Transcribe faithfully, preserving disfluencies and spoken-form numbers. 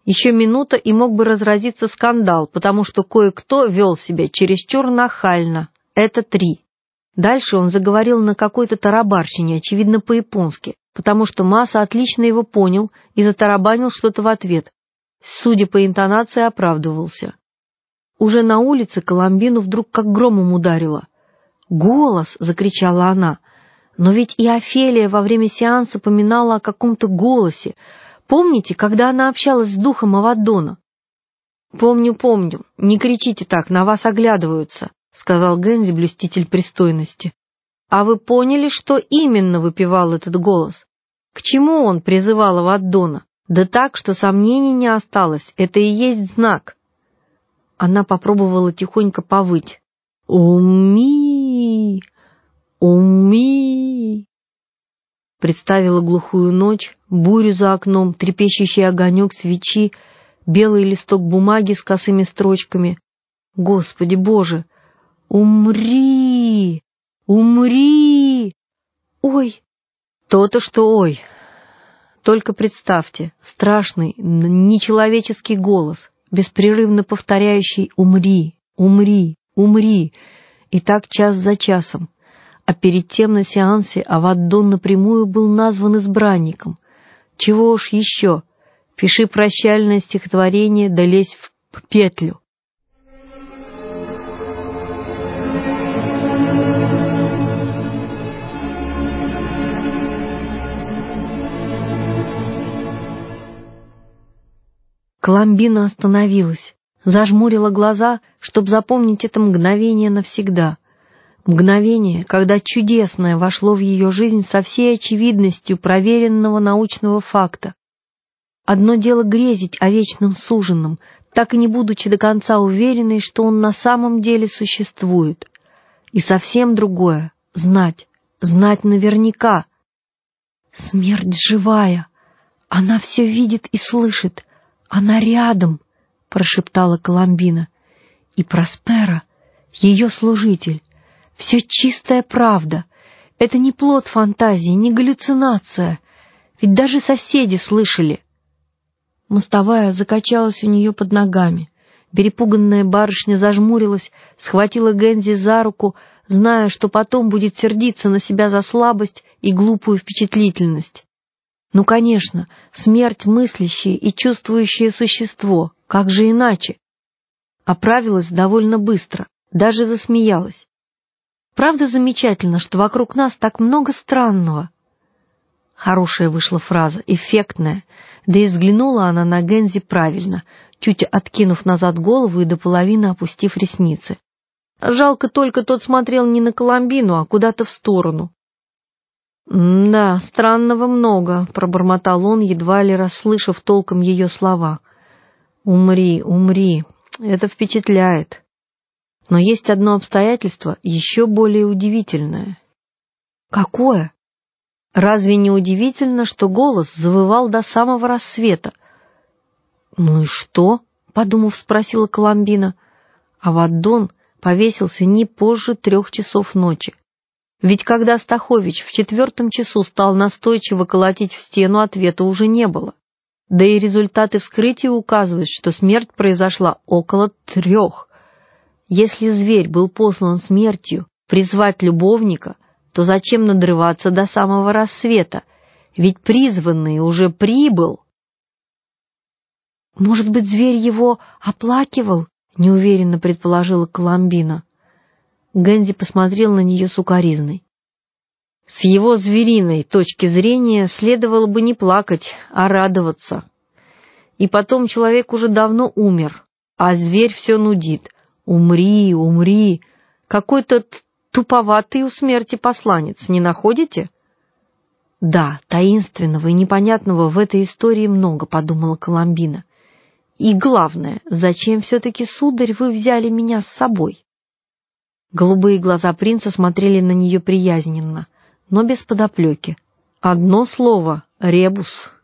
Еще минута, и мог бы разразиться скандал, потому что кое-кто вел себя чересчур нахально. Это три. Дальше он заговорил на какой-то тарабарщине, очевидно, по-японски, потому что Маса отлично его понял и затарабанил что-то в ответ. Судя по интонации, оправдывался. Уже на улице Коломбину вдруг как громом ударило. «Голос!» — закричала она. «Но ведь и Офелия во время сеанса поминала о каком-то голосе. Помните, когда она общалась с духом Авадона?» «Помню, помню. Не кричите так, на вас оглядываются», — сказал Гэнзи, блюститель пристойности. «А вы поняли, что именно выпевал этот голос? К чему он призывал Авадона? Да так, что сомнений не осталось, это и есть знак». Она попробовала тихонько повыть. «Уми! Уми!» Представила глухую ночь, бурю за окном, трепещущий огонек свечи, белый листок бумаги с косыми строчками. «Господи Боже! Умри! Умри! Ой!» То-то, что ой! Только представьте, страшный, нечеловеческий голос, беспрерывно повторяющий «Умри! Умри! Умри!» И так час за часом. А перед тем на сеансе Авадон напрямую был назван избранником. Чего уж еще? Пиши прощальное стихотворение, да лезь в петлю. Коломбина остановилась, зажмурила глаза, чтобы запомнить это мгновение навсегда. Мгновение, когда чудесное вошло в ее жизнь со всей очевидностью проверенного научного факта. Одно дело грезить о вечном суженом, так и не будучи до конца уверенной, что он на самом деле существует. И совсем другое — знать, знать наверняка. Смерть живая, она все видит и слышит, она рядом, — прошептала Коломбина. И Проспера, ее служитель. Все чистая правда. Это не плод фантазии, не галлюцинация. Ведь даже соседи слышали. Мостовая закачалась у нее под ногами. Перепуганная барышня зажмурилась, схватила Гэнзи за руку, зная, что потом будет сердиться на себя за слабость и глупую впечатлительность. Ну, конечно, смерть — мыслящее и чувствующее существо. Как же иначе? Оправилась довольно быстро, даже засмеялась. Правда замечательно, что вокруг нас так много странного? Хорошая вышла фраза, эффектная, да и взглянула она на Гэнзи правильно, чуть откинув назад голову и до половины опустив ресницы. Жалко только, тот смотрел не на Коломбину, а куда-то в сторону. «Да, странного много», — пробормотал он, едва ли расслышав толком ее слова. «Умри, умри, это впечатляет». Но есть одно обстоятельство еще более удивительное. Какое? Разве не удивительно, что голос завывал до самого рассвета? Ну и что? Подумав, спросила Коломбина. Авадон повесился не позже трех часов ночи. Ведь когда Стахович в четвертом часу стал настойчиво колотить в стену, ответа уже не было. Да и результаты вскрытия указывают, что смерть произошла около трех. Если зверь был послан смертью призвать любовника, то зачем надрываться до самого рассвета? Ведь призванный уже прибыл. Может быть, зверь его оплакивал? Неуверенно предположила Коломбина. Гэнзи посмотрел на нее сукоризной. С его звериной точки зрения следовало бы не плакать, а радоваться. И потом человек уже давно умер, а зверь все нудит. «Умри, умри!» Какой-то туповатый у смерти посланец, не находите? Да, таинственного и непонятного в этой истории много, подумала Коломбина. И главное, зачем все-таки, сударь, вы взяли меня с собой? Голубые глаза принца смотрели на нее приязненно, но без подоплеки. Одно слово — ребус.